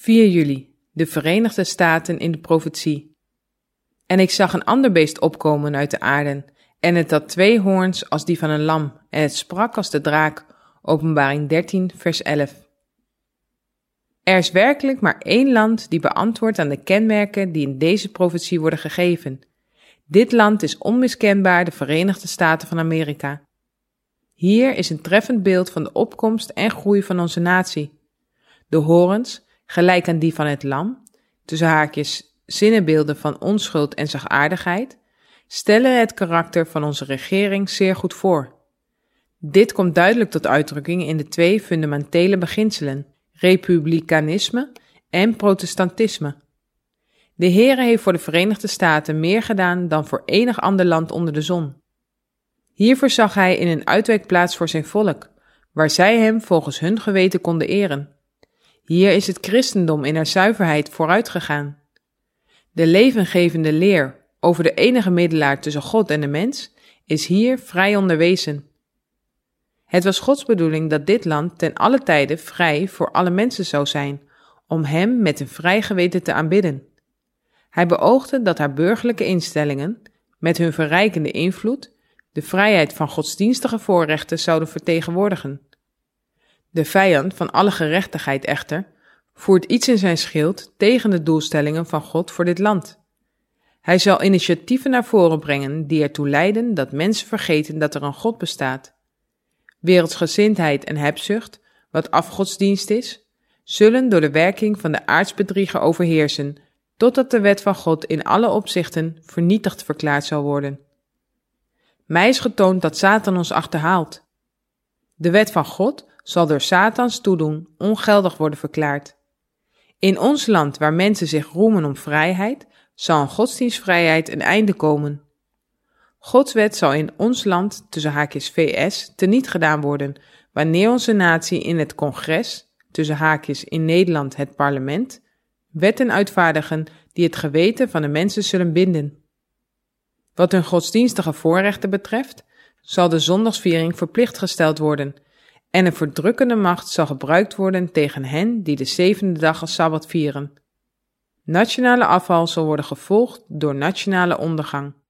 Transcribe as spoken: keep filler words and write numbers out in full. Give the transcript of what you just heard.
vier juli, de Verenigde Staten in de profetie. En ik zag een ander beest opkomen uit de aarde, en het had twee hoorns als die van een lam, en het sprak als de draak. Openbaring dertien, vers elf. Er is werkelijk maar één land die beantwoordt aan de kenmerken die in deze profetie worden gegeven. Dit land is onmiskenbaar de Verenigde Staten van Amerika. Hier is een treffend beeld van de opkomst en groei van onze natie. De horens, gelijk aan die van het lam, tussen haakjes zinnebeelden van onschuld en zachtaardigheid, stellen het karakter van onze regering zeer goed voor. Dit komt duidelijk tot uitdrukking in de twee fundamentele beginselen, republikeinisme en protestantisme. De Heere heeft voor de Verenigde Staten meer gedaan dan voor enig ander land onder de zon. Hiervoor zag hij in een uitwijkplaats voor zijn volk, waar zij hem volgens hun geweten konden eren. Hier is het christendom in haar zuiverheid vooruitgegaan. De levengevende leer over de enige middelaar tussen God en de mens is hier vrij onderwezen. Het was Gods bedoeling dat dit land ten alle tijde vrij voor alle mensen zou zijn, om hem met een vrij geweten te aanbidden. Hij beoogde dat haar burgerlijke instellingen, met hun verrijkende invloed, de vrijheid van godsdienstige voorrechten zouden vertegenwoordigen. De vijand van alle gerechtigheid echter voert iets in zijn schild tegen de doelstellingen van God voor dit land. Hij zal initiatieven naar voren brengen die ertoe leiden dat mensen vergeten dat er een God bestaat. Wereldsgezindheid en hebzucht, wat afgodsdienst is, zullen door de werking van de aartsbedrieger overheersen, totdat de wet van God in alle opzichten vernietigd verklaard zal worden. Mij is getoond dat Satan ons achterhaalt. De wet van God zal door Satans toedoen ongeldig worden verklaard. In ons land, waar mensen zich roemen om vrijheid, zal een godsdienstvrijheid een einde komen. Gods wet zal in ons land, tussen haakjes V S, teniet gedaan worden, wanneer onze natie in het congres, tussen haakjes in Nederland het parlement, wetten uitvaardigen die het geweten van de mensen zullen binden. Wat hun godsdienstige voorrechten betreft, zal de zondagsviering verplicht gesteld worden en een verdrukkende macht zal gebruikt worden tegen hen die de zevende dag als Sabbat vieren. Nationale afval zal worden gevolgd door nationale ondergang.